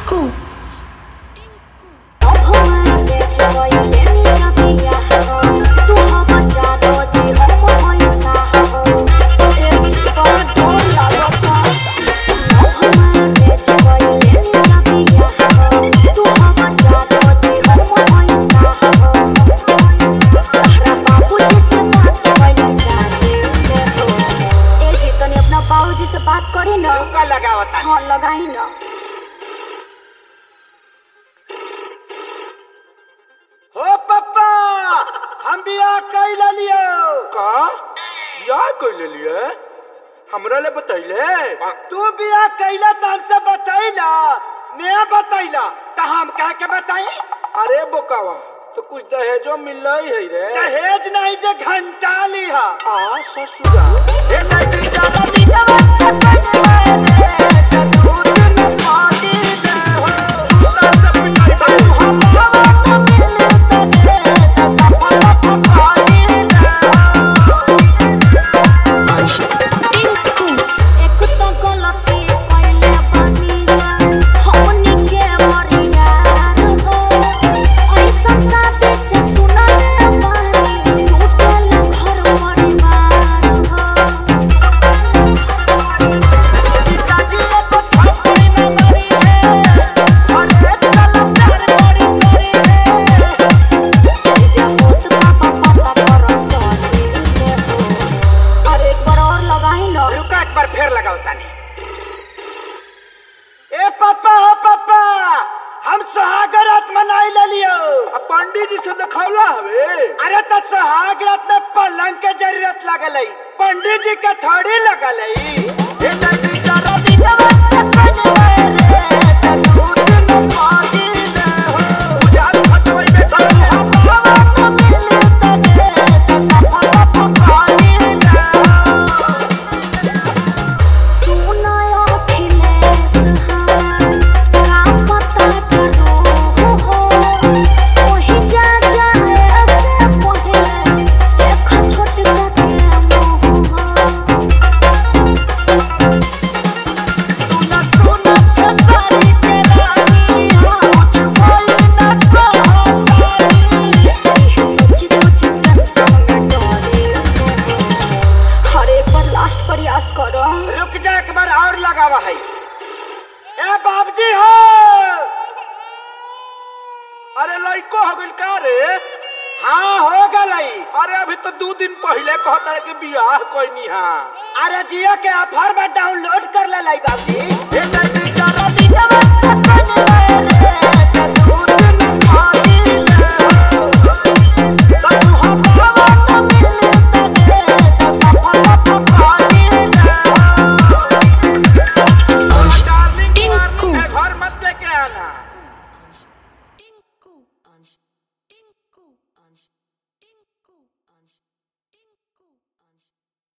Tinku. बाबूजी से बात करी ना लगावता हाँ लगाई ना। हो पप्पा हम बियाह कैला लियो का बियाह कैले लिए हमरा ले बतैले तू बियाह कैला त हमसे बतैला नया बतैला त हम कह के बताई। अरे बोकावा तो कुछ दहेजो मिल रही है रे। दहेज नहीं जे घंटा लिहा आ ससुरा ए नहीं जाना पंडित जी से दिखौला हवे। अरे तो सुहाग रात में पलंग के जरूरत लगल है पंडित जी के थोड़ी लगल है। ए बाबूजी हो अरे लइको हो गइल का रे। हाँ हो गई। अरे अभी तो 2 दिन पहले कहता कि बियाह कोई नहीं है। अरे जियो के ऑफर में डाउनलोड कर ले लाई बाबूजी।